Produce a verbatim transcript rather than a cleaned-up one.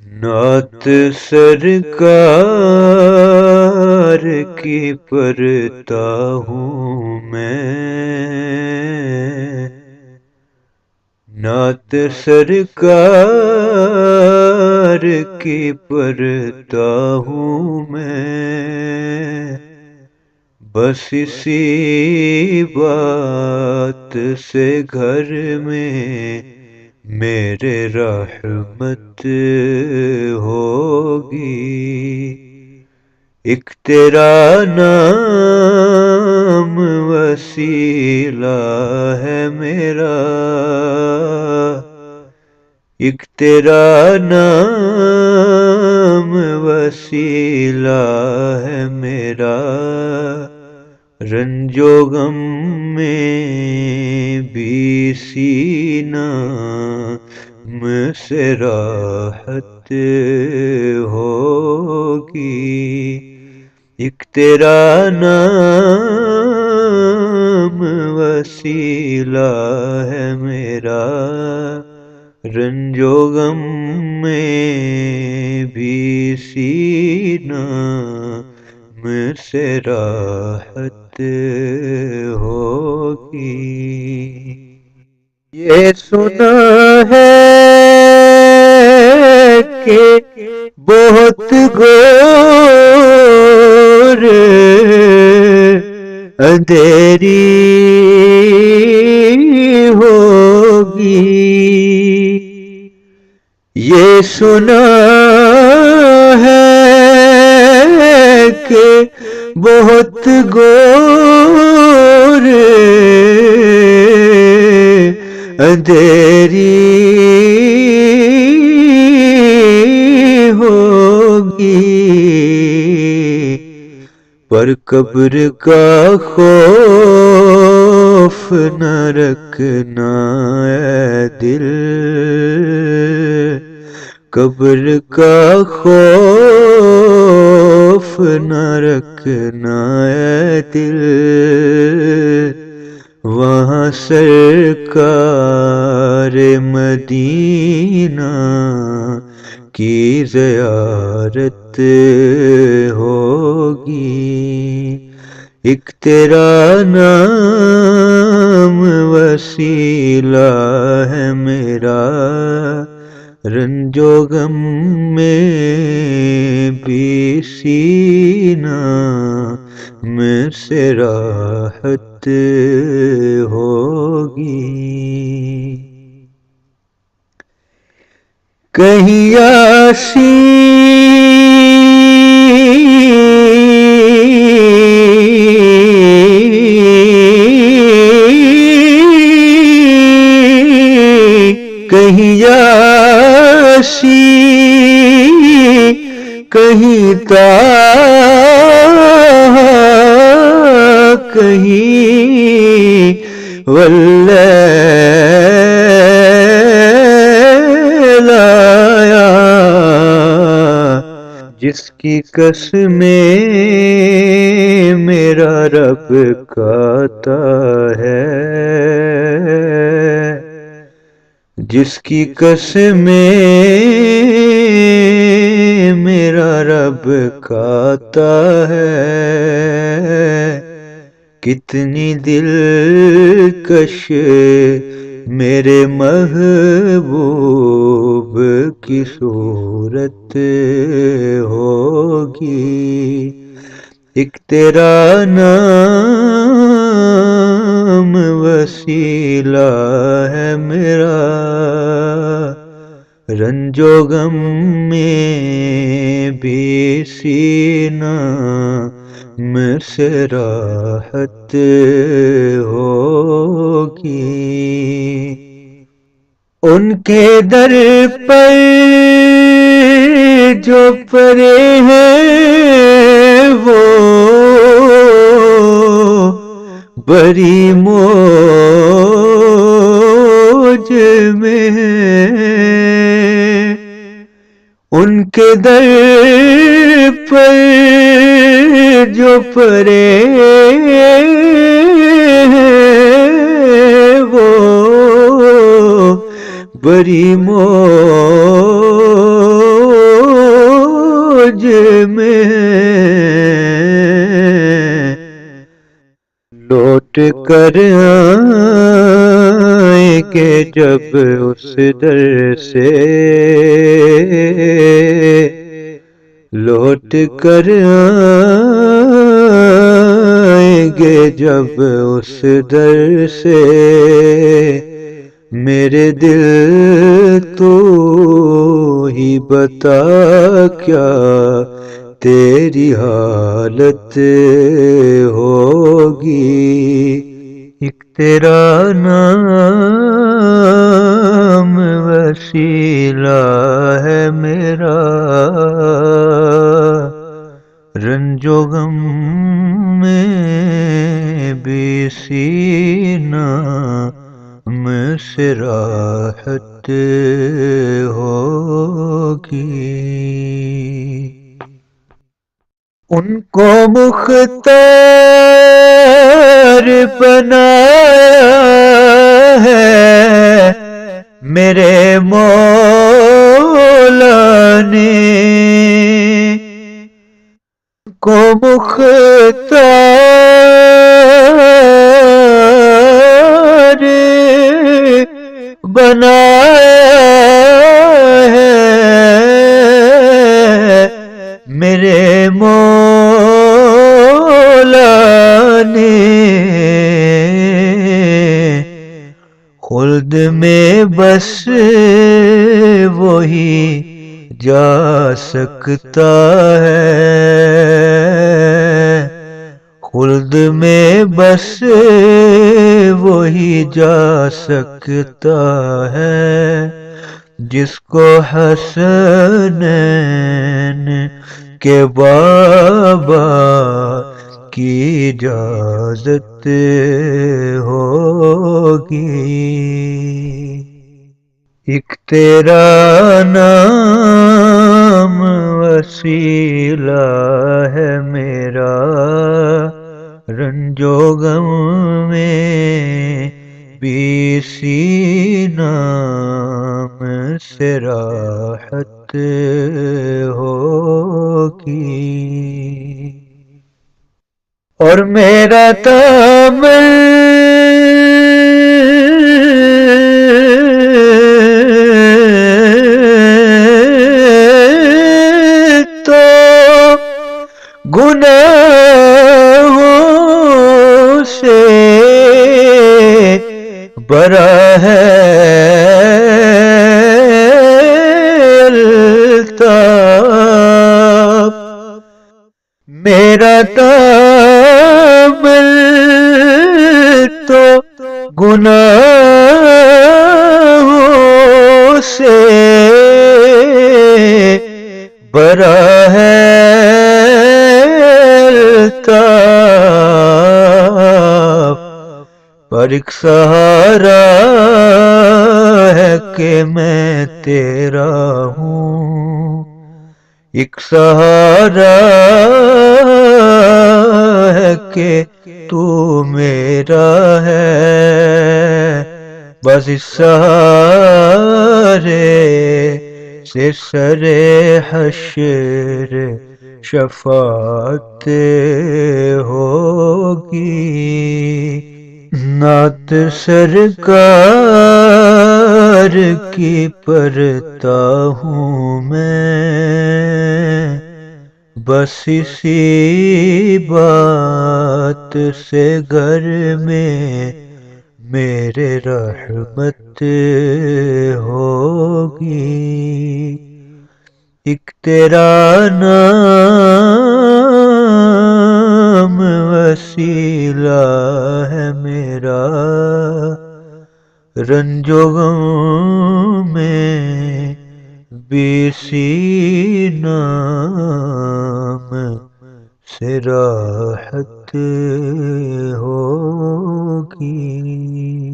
نعت سرکار کی پڑھتا ہوں میں، نعت سرکار کی پڑھتا ہوں میں، بس اسی بات سے گھر میں میرے رحمت ہوگی۔ ایک تیرا نام وسیلہ ہے میرا، ایک تیرا نام وسیلہ ہے میرا، رنج و غم میں بھی سینہ مجھ سے راحت ہوگی۔ ایک تیرا نام وسیلہ ہے میرا، رنج و غم میں بھی سینہ مجھ سے راحت ہوگی۔ یہ سنا ہے کہ بہت گھور اندھیری ہوگی، یہ سنا ہے کہ بہت گھور اندھیری ہوگی، پر قبر کا خوف نہ رکھنا اے دل، قبر کا خوف نہ رکھنا اے دل، وہاں سرکار مدینہ کی زیارت ہوگی۔ ایک تیرا نام وسیلہ ہے میرا، رنج و غم میں بھی سینہ مجھ سے راحت ہوگی۔ کہیں یاسی کہیں یاسی کہیں طٰہٰ کہیں واللیل آیا، جس کی قسمیں میرا رب کھاتا ہے، جس کی قسمیں میرا رب کھاتا ہے، کتنی دلکش میرے محبوب کی صورت ہوگی۔ ایک تیرا نام وسیلہ ہے میرا، رنج و غم میں بھی سینہ مجھ سے راحت ہوگی۔ ان کے در پر جو پڑے ہیں وہ بڑی موج میں ہیں، ان کے در پر جو پڑے ہیں وہ بڑی موج سوج میں لوٹ کر آئیں گے جب اس در سے، لوٹ کر آئیں گے جب اس در سے، میرے دل تو ہی بتا کیا تیری حالت ہوگی، ایک تیرا نام وسیلہ ہے میرا، رنج و غم میں بھی سینہ میں سے راحت ہوگی، ان کو مختار بنایا ہے میرے مولا نے، ان کو مختار بنایا ہے میرے مولا نے، خلد میں بس وہی جا سکتا ہے، خلد میں بس وہی جا سکتا ہے جس کو حسنین کے بابا کی اجازت ہوگی، ایک تیرا نام وسیلہ ہے میرا، رنج و غم میں بھی سینہ میں سے راحت ہوگی، اور میرا تامل تو گناہوں سے برا ہے الطاف، میرا تامل تو گناہوں سے برا ہے الطاف، پر ایک سہارا ہے کہ میں تیرا ہوں، ایک سہارا ہے کہ تو میرا ہے، بس اس سہارے سے سر حشر شفاعت ہوگی، نعت سرکار کی پڑھتا ہوں میں، بس اسی بات سے گھر میں میرے رحمت ہوگی، ایک تیرا نام وسیلہ ہے میرا، رنج و غم میں بھی سینہ میں سے راحت ہوگی۔